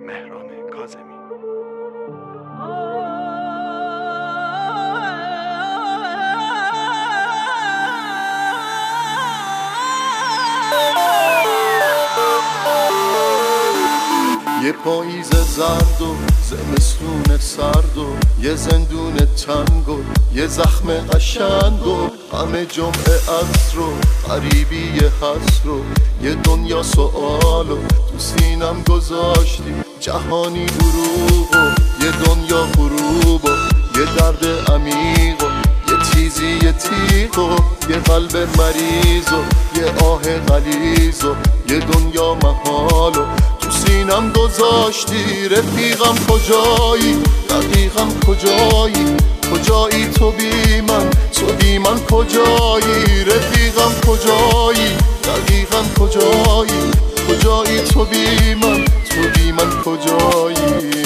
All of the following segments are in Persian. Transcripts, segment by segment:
مهران کاظمی. یه پاییز زرد و زمستون سرد و یه زندون تنگ و یه زخم قشنگ و همه جمعه عصر و غریبی حسر و یه دنیا سؤال و تو سینم گذاشتی جهانی دروغ و یه دنیا غروب و یه درد عمیق و یه چیزی یه تیغ و یه قلب مریض و یه آه غلیظ و یه دنیا محال و تو سینم گذاشتی. رفیقم کجایی؟ دقیقم کجایی؟ کجایی تو بی من؟ تو بی من کجایی؟ رفیقم کجایی؟ دقیقم کجایی؟ کجایی تو بی من؟ تو بی من کجایی؟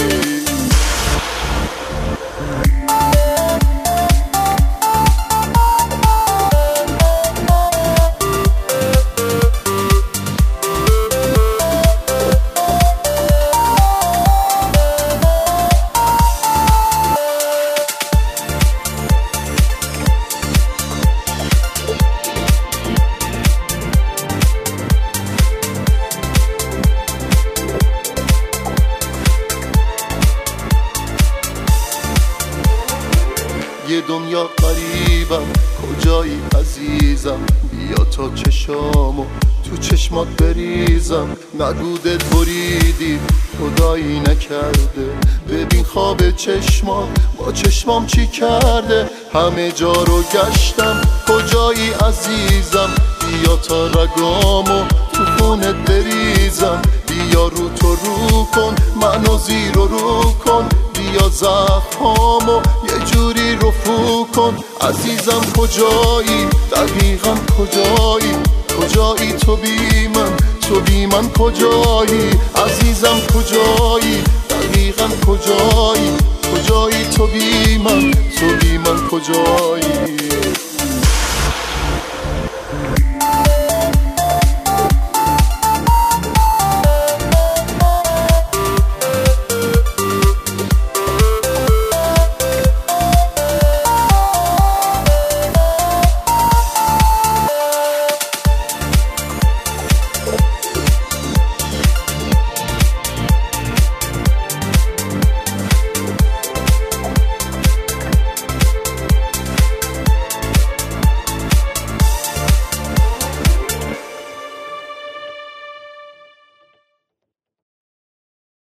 یه دنیا قریبم، کجایی عزیزم؟ بیا تا چشامو تو چشمات بریزم. نگو دل بریدی خدایی نکرده، ببین خواب چشمات با چشمام چی کرده. همه جا رو گشتم، کجایی عزیزم؟ بیا تا رگامو تو خونت بریزم. بیا رو تو رو کن، منو زیر و رو کن. بیا زخمامو یه جوری رفو کن. عزیزم کجایی؟ دقیقا کجایی؟ کجایی تو بی من؟ تو بی من کجایی؟ عزیزم کجایی؟ دقیقا کجایی؟ کجایی تو بی من؟ تو بی من کجایی؟